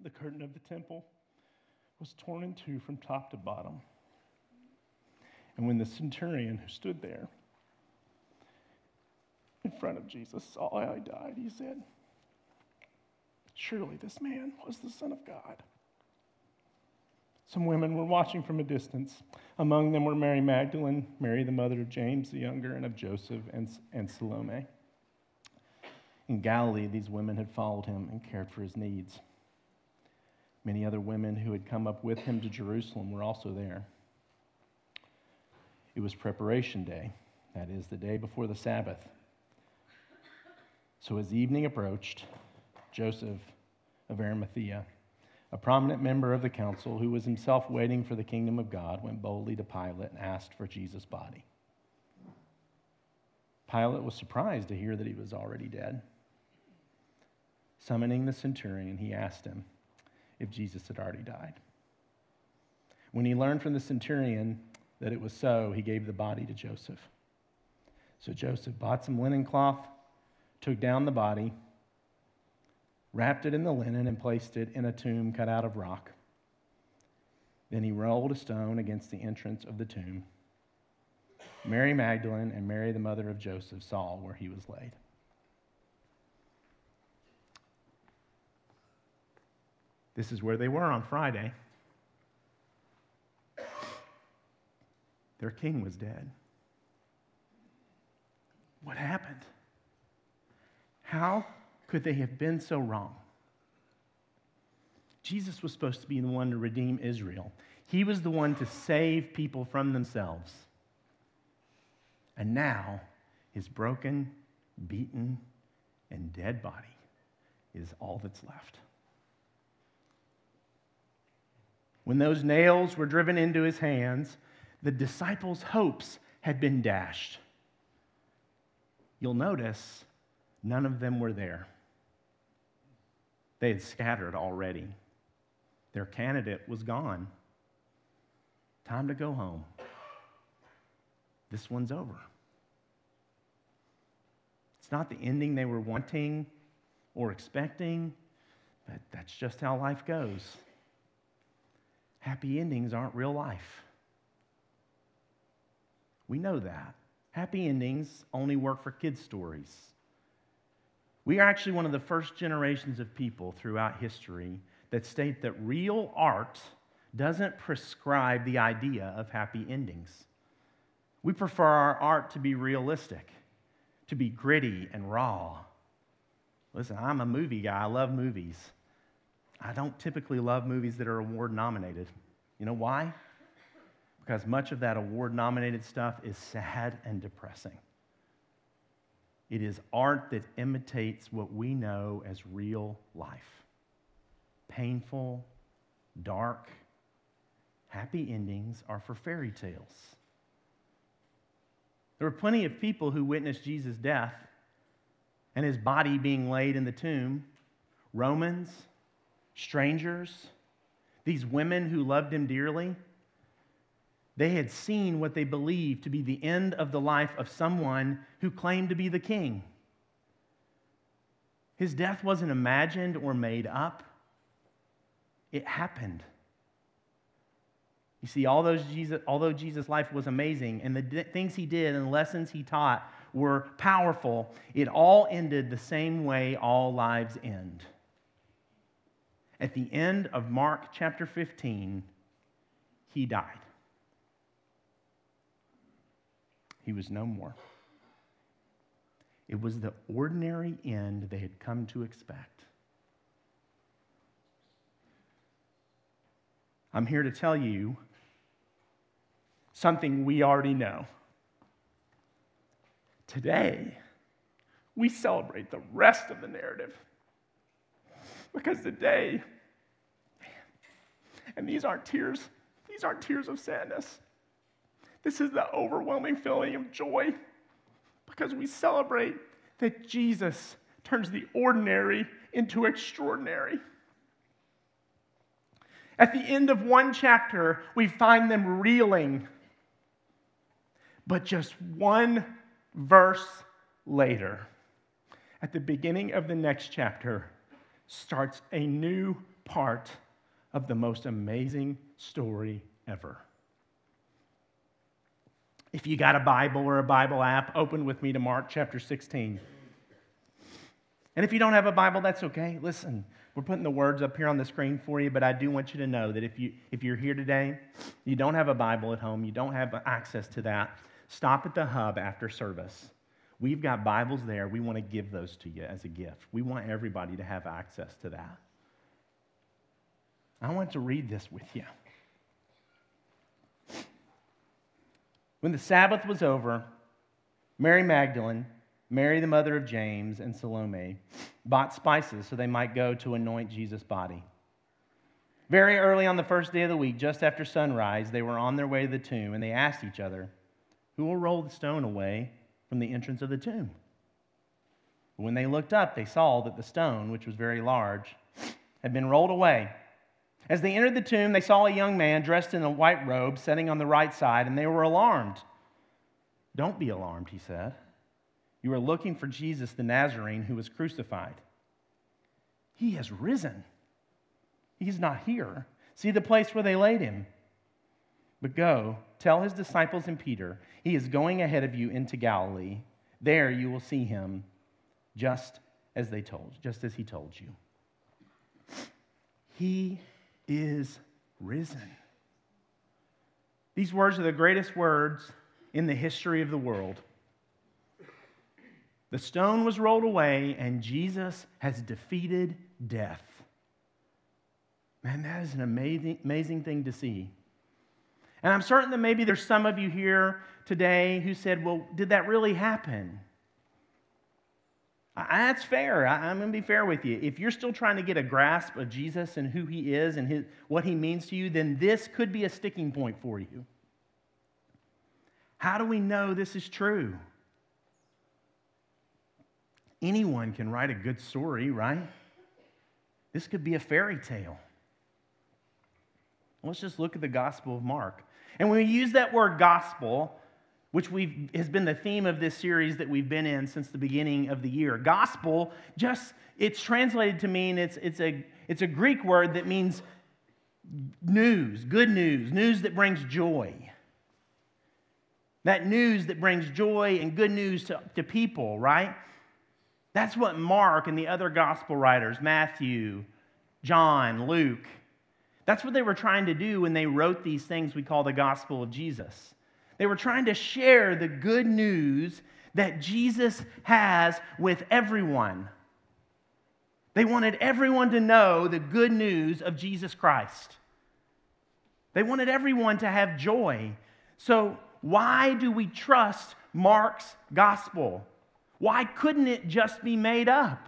the curtain of the temple was torn in two from top to bottom. And when the centurion who stood there in front of Jesus saw how he died, he said, "Surely this man was the Son of God." Some women were watching from a distance. Among them were Mary Magdalene, Mary the mother of James the younger, and of Joseph and Salome. In Galilee, these women had followed him and cared for his needs. Many other women who had come up with him to Jerusalem were also there. It was preparation day, that is, the day before the Sabbath. So as evening approached, Joseph of Arimathea, a prominent member of the council who was himself waiting for the kingdom of God, went boldly to Pilate and asked for Jesus' body. Pilate was surprised to hear that he was already dead. Summoning the centurion, he asked him if Jesus had already died. When he learned from the centurion that it was so, he gave the body to Joseph. So Joseph bought some linen cloth, took down the body, wrapped it in the linen, and placed it in a tomb cut out of rock. Then he rolled a stone against the entrance of the tomb. Mary Magdalene and Mary, the mother of Joseph, saw where he was laid. This is where they were on Friday. Their king was dead. What happened? How could they have been so wrong? Jesus was supposed to be the one to redeem Israel. He was the one to save people from themselves. And now, his broken, beaten, and dead body is all that's left. When those nails were driven into his hands, the disciples' hopes had been dashed. You'll notice none of them were there. They had scattered already. Their candidate was gone. Time to go home. This one's over. It's not the ending they were wanting or expecting, but that's just how life goes. Happy endings aren't real life. We know that. Happy endings only work for kids' stories. We are actually one of the first generations of people throughout history that state that real art doesn't prescribe the idea of happy endings. We prefer our art to be realistic, to be gritty and raw. Listen, I'm a movie guy. I love movies. I don't typically love movies that are award nominated. You know why? Because much of that award nominated stuff is sad and depressing. It is art that imitates what we know as real life. Painful, dark, happy endings are for fairy tales. There were plenty of people who witnessed Jesus' death and his body being laid in the tomb. Romans, strangers, these women who loved him dearly. They had seen what they believed to be the end of the life of someone who claimed to be the king. His death wasn't imagined or made up. It happened. You see, although Jesus' life was amazing and the things he did and the lessons he taught were powerful, it all ended the same way all lives end. At the end of Mark chapter 15, he died. He was no more. It was the ordinary end they had come to expect. I'm here to tell you something we already know. Today, we celebrate the rest of the narrative. Because today, and these aren't tears of sadness. This is the overwhelming feeling of joy because we celebrate that Jesus turns the ordinary into extraordinary. At the end of one chapter, we find them reeling. But just one verse later, at the beginning of the next chapter, starts a new part of the most amazing story ever. If you got a Bible or a Bible app, open with me to Mark chapter 16. And if you don't have a Bible, that's okay. Listen, we're putting the words up here on the screen for you, but I do want you to know that if you're here today, you don't have a Bible at home, you don't have access to that, stop at the hub after service. We've got Bibles there. We want to give those to you as a gift. We want everybody to have access to that. I want to read this with you. When the Sabbath was over, Mary Magdalene, Mary the mother of James, and Salome bought spices so they might go to anoint Jesus' body. Very early on the first day of the week, just after sunrise, they were on their way to the tomb, and they asked each other, "Who will roll the stone away from the entrance of the tomb?" When they looked up, they saw that the stone, which was very large, had been rolled away. As they entered the tomb, they saw a young man dressed in a white robe sitting on the right side, and they were alarmed. "Don't be alarmed," he said. "You are looking for Jesus the Nazarene who was crucified. He has risen. He's not here. See the place where they laid him. But go, tell his disciples and Peter, he is going ahead of you into Galilee. There you will see him just as he told you." He is risen. These words are the greatest words in the history of the world. The stone was rolled away, and Jesus has defeated death. Man, that is an amazing thing to see. And I'm certain that maybe there's some of you here today who said, "Well, did that really happen?" That's fair. I'm going to be fair with you. If you're still trying to get a grasp of Jesus and who he is and what he means to you, then this could be a sticking point for you. How do we know this is true? Anyone can write a good story, right? This could be a fairy tale. Let's just look at the Gospel of Mark. And when we use that word gospel, which has been the theme of this series that we've been in since the beginning of the year. Gospel, it's translated to mean, it's a Greek word that means news, good news that brings joy. That news that brings joy and good news to people, right? That's what Mark and the other gospel writers, Matthew, John, Luke, that's what they were trying to do when they wrote these things we call the gospel of Jesus. They were trying to share the good news that Jesus has with everyone. They wanted everyone to know the good news of Jesus Christ. They wanted everyone to have joy. So why do we trust Mark's gospel? Why couldn't it just be made up?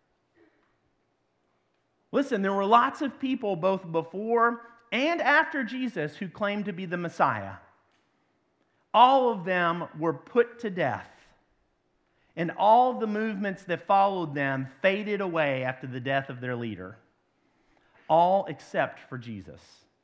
Listen, there were lots of people both before and after Jesus who claimed to be the Messiah. All of them were put to death, and all the movements that followed them faded away after the death of their leader, all except for Jesus.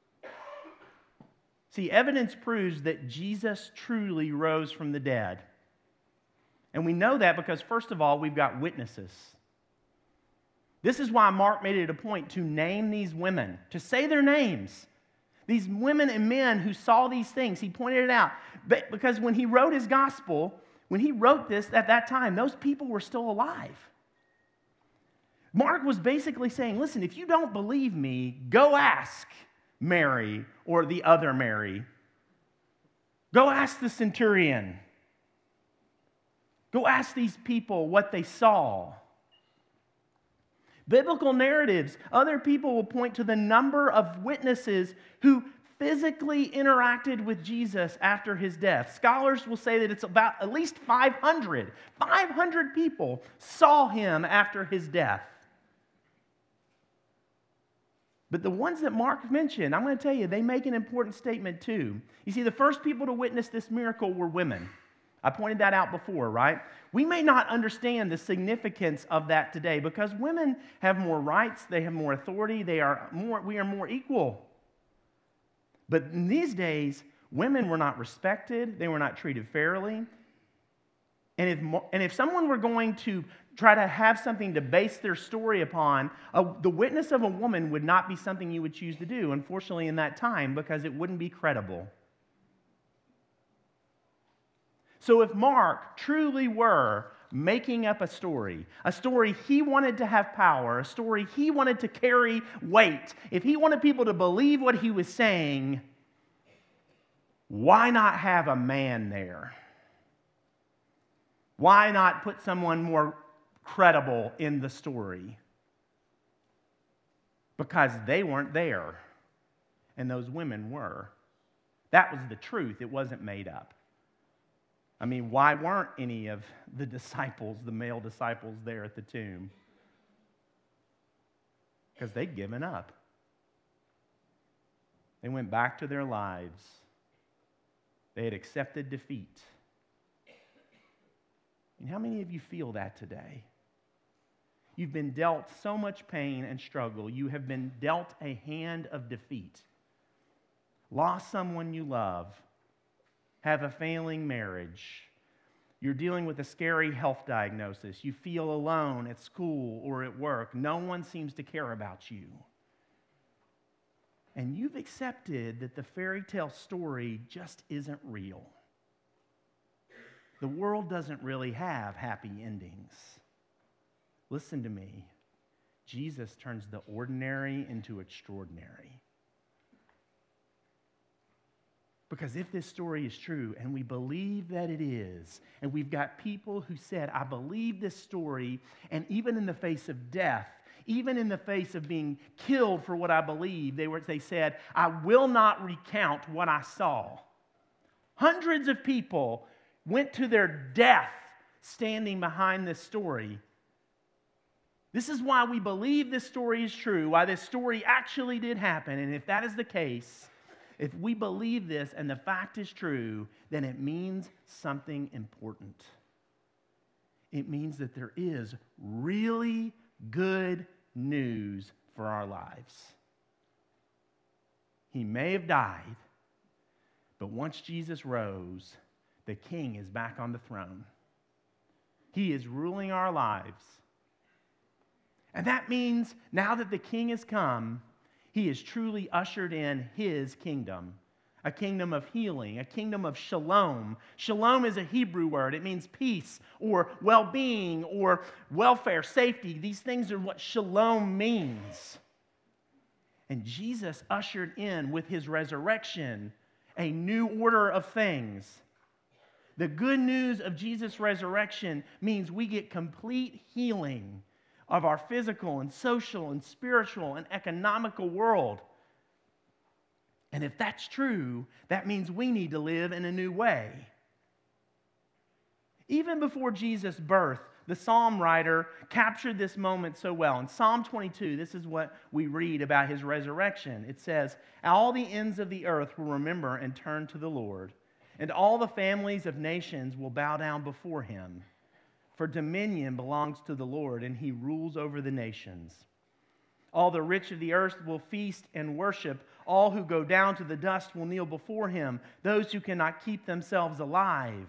See, evidence proves that Jesus truly rose from the dead. And we know that because, first of all, we've got witnesses. This is why Mark made it a point to name these women, to say their names. These women and men who saw these things, he pointed it out. But because when he wrote his gospel, when he wrote this at that time, those people were still alive. Mark was basically saying, listen, if you don't believe me, go ask Mary or the other Mary. Go ask the centurion. Go ask these people what they saw. Biblical narratives, other people will point to the number of witnesses who physically interacted with Jesus after his death. Scholars will say that it's about at least 500. 500 people saw him after his death. But the ones that Mark mentioned, I'm going to tell you, they make an important statement too. You see, the first people to witness this miracle were women. I pointed that out before, right? We may not understand the significance of that today because women have more rights, they have more authority, we are more equal. But in these days, women were not respected, they were not treated fairly. And if someone were going to try to have something to base their story upon, the witness of a woman would not be something you would choose to do, unfortunately, in that time, because it wouldn't be credible. So if Mark truly were making up a story he wanted to have power, a story he wanted to carry weight, if he wanted people to believe what he was saying, why not have a man there? Why not put someone more credible in the story? Because they weren't there, and those women were. That was the truth. It wasn't made up. I mean, why weren't any of the disciples, the male disciples, there at the tomb? Because they'd given up. They went back to their lives. They had accepted defeat. And how many of you feel that today? You've been dealt so much pain and struggle. You have been dealt a hand of defeat. Lost someone you love. Have a failing marriage. You're dealing with a scary health diagnosis. You feel alone at school or at work. No one seems to care about you. And you've accepted that the fairy tale story just isn't real. The world doesn't really have happy endings. Listen to me. Jesus turns the ordinary into extraordinary. Because if this story is true, and we believe that it is, and we've got people who said, I believe this story, and even in the face of death, even in the face of being killed for what I believe, they said, I will not recount what I saw. Hundreds of people went to their death standing behind this story. This is why we believe this story is true, why this story actually did happen. And if that is the case, if we believe this and the fact is true, then it means something important. It means that there is really good news for our lives. He may have died, but once Jesus rose, the King is back on the throne. He is ruling our lives. And that means now that the King has come, He has truly ushered in His kingdom, a kingdom of healing, a kingdom of shalom. Shalom is a Hebrew word. It means peace or well-being or welfare, safety. These things are what shalom means. And Jesus ushered in with His resurrection a new order of things. The good news of Jesus' resurrection means we get complete healing of our physical and social and spiritual and economical world. And if that's true, that means we need to live in a new way. Even before Jesus' birth, the psalm writer captured this moment so well. In Psalm 22, this is what we read about His resurrection. It says, all the ends of the earth will remember and turn to the Lord, and all the families of nations will bow down before Him. For dominion belongs to the Lord, and He rules over the nations. All the rich of the earth will feast and worship. All who go down to the dust will kneel before Him, those who cannot keep themselves alive.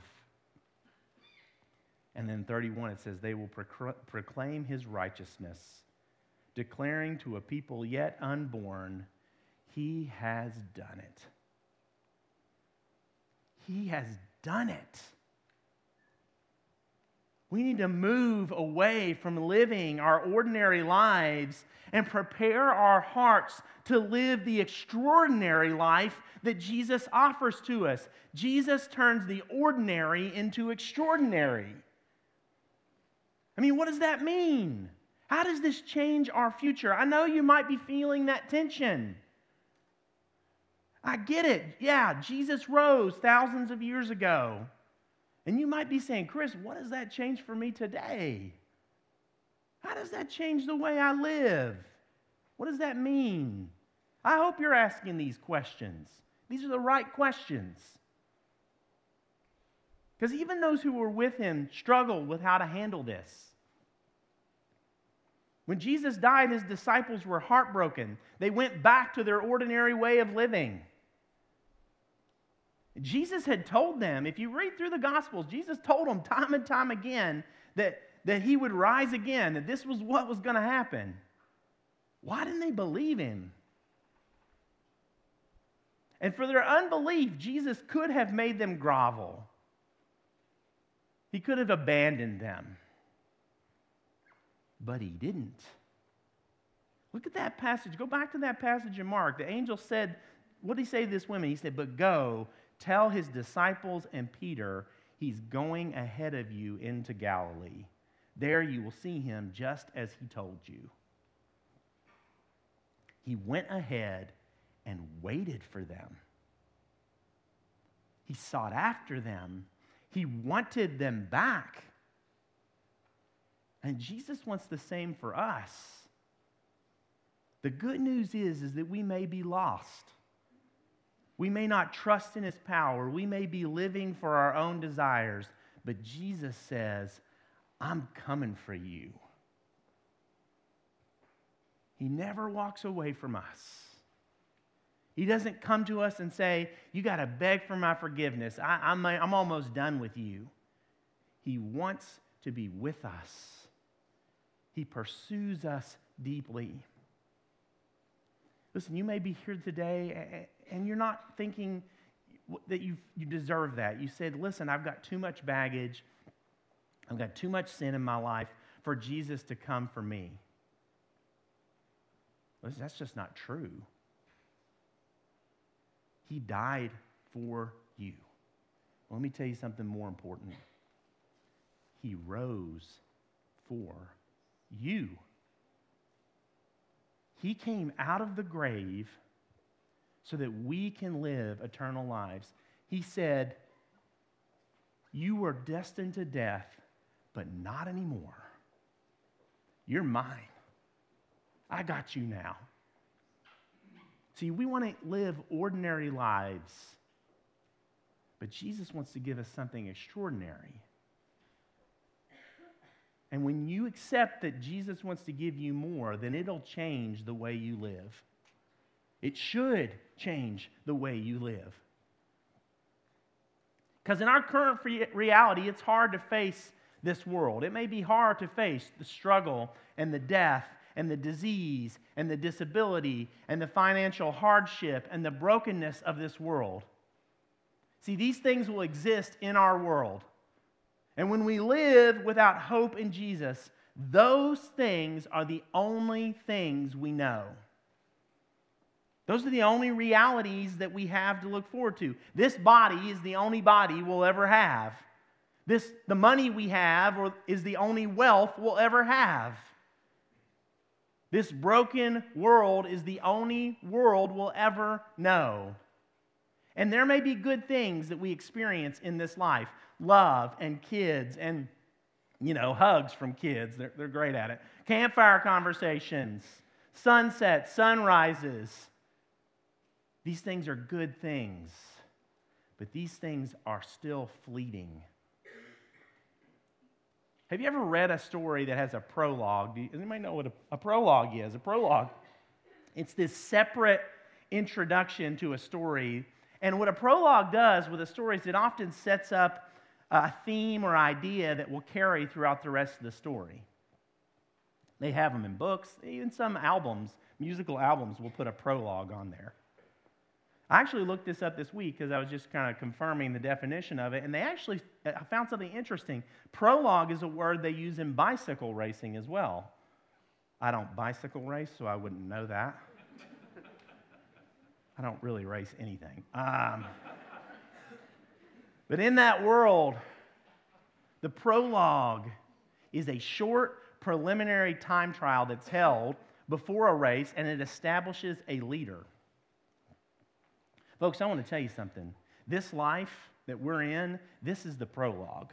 And then 31, it says, they will proclaim His righteousness, declaring to a people yet unborn, He has done it. He has done it. We need to move away from living our ordinary lives and prepare our hearts to live the extraordinary life that Jesus offers to us. Jesus turns the ordinary into extraordinary. I mean, what does that mean? How does this change our future? I know you might be feeling that tension. I get it. Yeah, Jesus rose thousands of years ago. And you might be saying, Chris, what does that change for me today? How does that change the way I live? What does that mean? I hope you're asking these questions. These are the right questions. Because even those who were with Him struggled with how to handle this. When Jesus died, His disciples were heartbroken. They went back to their ordinary way of living. Jesus had told them, if you read through the Gospels, Jesus told them time and time again that that he would rise again, that this was what was going to happen. Why didn't they believe him? And for their unbelief, Jesus could have made them grovel. He could have abandoned them. But he didn't. Look at that passage. Go back to that passage in Mark. The angel said, what did he say to this woman? He said, but go, tell his disciples and Peter, he's going ahead of you into Galilee. There you will see him just as he told you. He went ahead and waited for them. He sought after them. He wanted them back. And Jesus wants the same for us. The good news is that we may be lost. We may not trust in his power. We may be living for our own desires. But Jesus says, I'm coming for you. He never walks away from us. He doesn't come to us and say, you got to beg for my forgiveness. I'm almost done with you. He wants to be with us. He pursues us deeply. Listen, you may be here today and you're not thinking that you deserve that. You said, listen, I've got too much baggage. I've got too much sin in my life for Jesus to come for me. Listen, that's just not true. He died for you. Well, let me tell you something more important. He rose for you. He came out of the grave so that we can live eternal lives. He said, you were destined to death, but not anymore. You're mine. I got you now. See, we want to live ordinary lives, but Jesus wants to give us something extraordinary. And when you accept that Jesus wants to give you more, then it'll change the way you live. It should change the way you live. Because in our current reality, it's hard to face this world. It may be hard to face the struggle and the death and the disease and the disability and the financial hardship and the brokenness of this world. See, these things will exist in our world. And when we live without hope in Jesus, those things are the only things we know. Those are the only realities that we have to look forward to. This body is the only body we'll ever have. The money we have is the only wealth we'll ever have. This broken world is the only world we'll ever know. And there may be good things that we experience in this life. Love and kids and, hugs from kids. They're great at it. Campfire conversations, sunsets, sunrises. These things are good things. But these things are still fleeting. Have you ever read a story that has a prologue? Does anybody know what a prologue is? A prologue, it's this separate introduction to a story. And what a prologue does with a story is it often sets up a theme or idea that will carry throughout the rest of the story. They have them in books. Even some albums, musical albums, will put a prologue on there. I actually looked this up this week because I was just kind of confirming the definition of it, and I found something interesting. Prologue is a word they use in bicycle racing as well. I don't bicycle race, so I wouldn't know that. I don't really race anything. But in that world, the prologue is a short preliminary time trial that's held before a race, and it establishes a leader. Folks, I want to tell you something. This life that we're in, this is the prologue.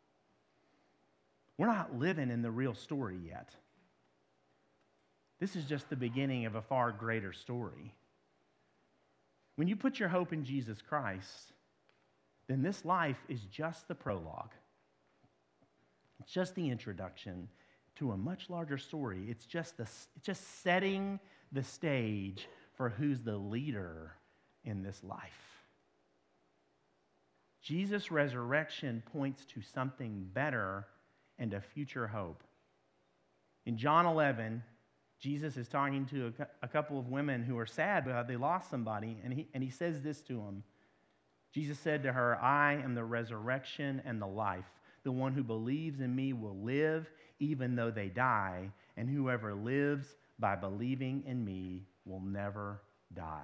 We're not living in the real story yet. This is just the beginning of a far greater story. When you put your hope in Jesus Christ, then this life is just the prologue. It's just the introduction to a much larger story. It's just setting the stage for who's the leader in this life. Jesus' resurrection points to something better and a future hope. In John 11, Jesus is talking to a couple of women who are sad because they lost somebody, and he says this to them. Jesus said to her, I am the resurrection and the life. The one who believes in me will live even though they die, and whoever lives by believing in me will never die.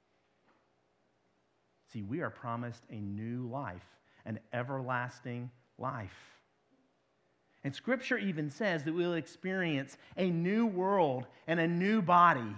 See, we are promised a new life, an everlasting life. And Scripture even says that we'll experience a new world and a new body.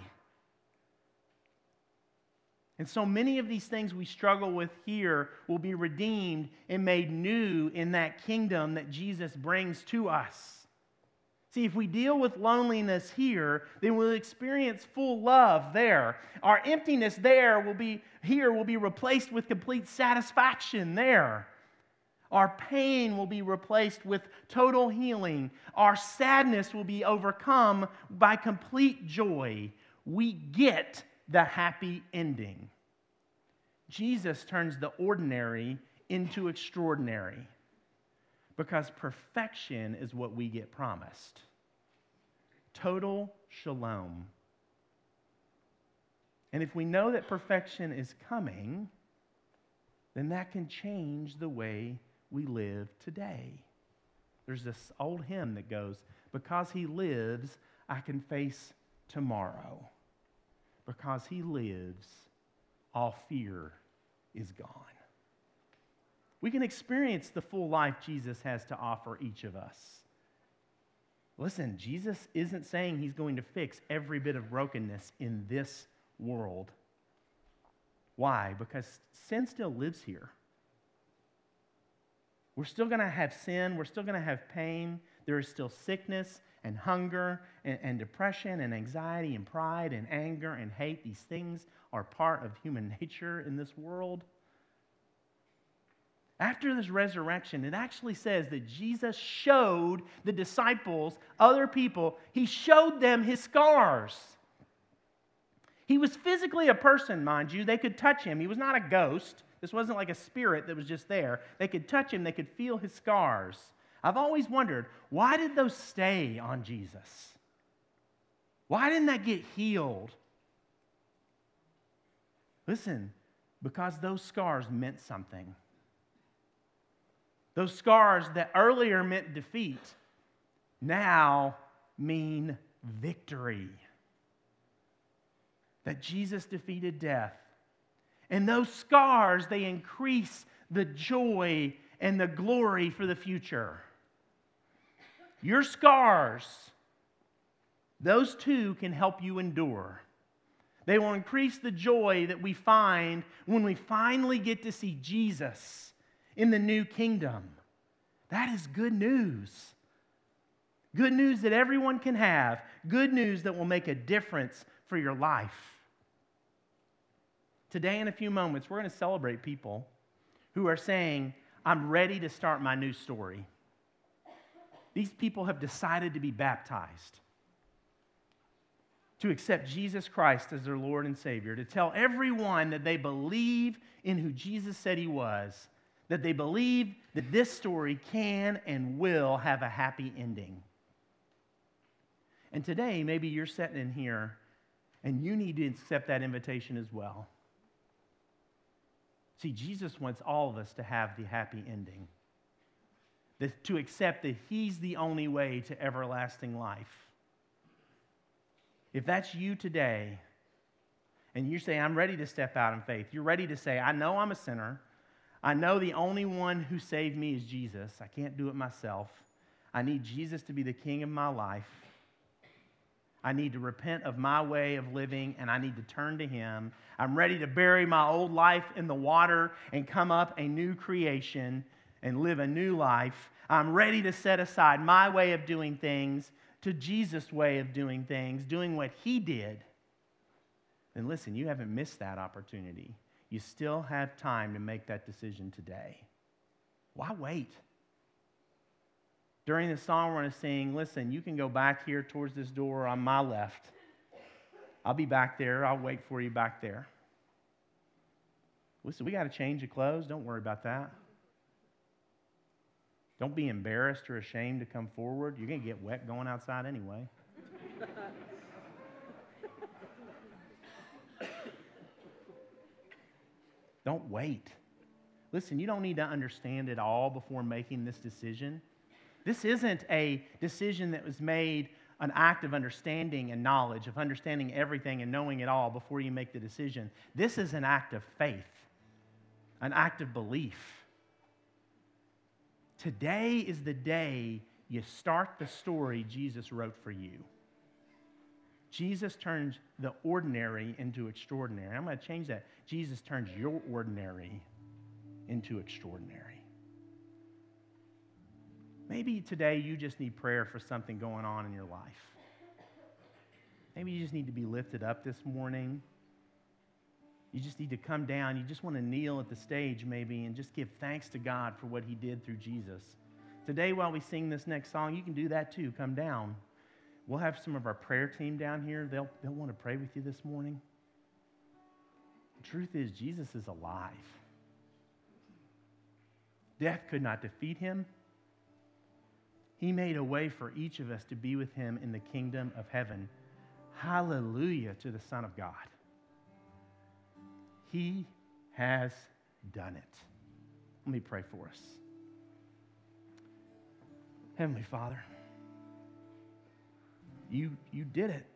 And so many of these things we struggle with here will be redeemed and made new in that kingdom that Jesus brings to us. See, if we deal with loneliness here, then we'll experience full love there. Our emptiness will be replaced with complete satisfaction there. Our pain will be replaced with total healing. Our sadness will be overcome by complete joy. We get the happy ending. Jesus turns the ordinary into extraordinary because perfection is what we get promised. Total shalom. And if we know that perfection is coming, then that can change the way we live today. There's this old hymn that goes, because he lives, I can face tomorrow. Because he lives, all fear is gone. We can experience the full life Jesus has to offer each of us. Listen, Jesus isn't saying he's going to fix every bit of brokenness in this world. Why? Because sin still lives here. We're still going to have sin. We're still going to have pain. There is still sickness and hunger and depression and anxiety and pride and anger and hate. These things are part of human nature in this world. After this resurrection, it actually says that Jesus showed the disciples, other people, he showed them his scars. He was physically a person, mind you. They could touch him. He was not a ghost. This wasn't like a spirit that was just there. They could touch him. They could feel his scars. I've always wondered, why did those stay on Jesus? Why didn't that get healed? Listen, because those scars meant something. Those scars that earlier meant defeat now mean victory. That Jesus defeated death. And those scars, they increase the joy and the glory for the future. Your scars, those too can help you endure. They will increase the joy that we find when we finally get to see Jesus in the new kingdom. That is good news. Good news that everyone can have. Good news that will make a difference for your life. Today, in a few moments, we're going to celebrate people who are saying, I'm ready to start my new story. These people have decided to be baptized, to accept Jesus Christ as their Lord and Savior, to tell everyone that they believe in who Jesus said he was, that they believe that this story can and will have a happy ending. And today, maybe you're sitting in here and you need to accept that invitation as well. See, Jesus wants all of us to have the happy ending, to accept that he's the only way to everlasting life. If that's you today, and you say, I'm ready to step out in faith, you're ready to say, I know I'm a sinner. I know the only one who saved me is Jesus. I can't do it myself. I need Jesus to be the king of my life. I need to repent of my way of living, and I need to turn to him. I'm ready to bury my old life in the water and come up a new creation and live a new life. I'm ready to set aside my way of doing things to Jesus' way of doing things, doing what he did. Then listen, you haven't missed that opportunity. You still have time to make that decision today. Why wait? During the song we're going to sing, listen, you can go back here towards this door on my left. I'll be back there. I'll wait for you back there. Listen, we got to change your clothes. Don't worry about that. Don't be embarrassed or ashamed to come forward. You're going to get wet going outside anyway. Don't wait. Listen, you don't need to understand it all before making this decision. This isn't a decision that was made an act of understanding and knowledge, of understanding everything and knowing it all before you make the decision. This is an act of faith, an act of belief. Today is the day you start the story Jesus wrote for you. Jesus turns the ordinary into extraordinary. I'm going to change that. Jesus turns your ordinary into extraordinary. Maybe today you just need prayer for something going on in your life. Maybe you just need to be lifted up this morning. You just need to come down. You just want to kneel at the stage maybe and just give thanks to God for what He did through Jesus. Today while we sing this next song, you can do that too. Come down. We'll have some of our prayer team down here. They'll want to pray with you this morning. The truth is, Jesus is alive. Death could not defeat Him. He made a way for each of us to be with Him in the kingdom of heaven. Hallelujah to the Son of God. He has done it. Let me pray for us. Heavenly Father, you did it.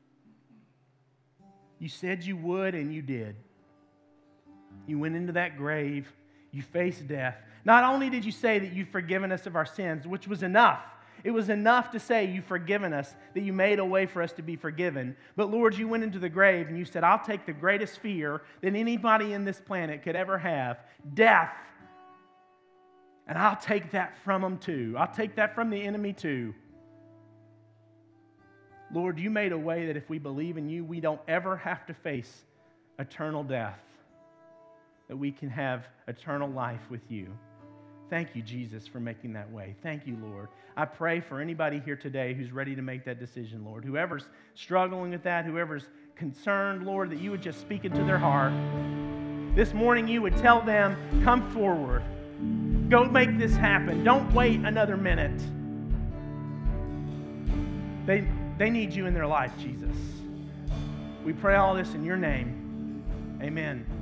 You said you would, and you did. You went into that grave. You faced death. Not only did you say that you'd forgiven us of our sins, which was enough. It was enough to say you've forgiven us, that you made a way for us to be forgiven. But Lord, you went into the grave and you said, I'll take the greatest fear that anybody in this planet could ever have, death, and I'll take that from them too. I'll take that from the enemy too. Lord, you made a way that if we believe in you, we don't ever have to face eternal death, that we can have eternal life with you. Thank you, Jesus, for making that way. Thank you, Lord. I pray for anybody here today who's ready to make that decision, Lord. Whoever's struggling with that, whoever's concerned, Lord, that you would just speak into their heart. This morning you would tell them, come forward. Go make this happen. Don't wait another minute. They need you in their life, Jesus. We pray all this in your name. Amen.